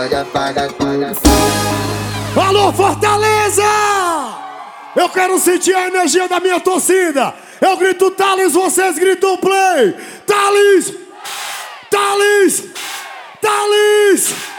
pode apagar tudo. Alô, Fortaleza! Eu quero sentir a energia da minha torcida. Eu grito Thales, vocês gritam play. Thales! Thales! Thales!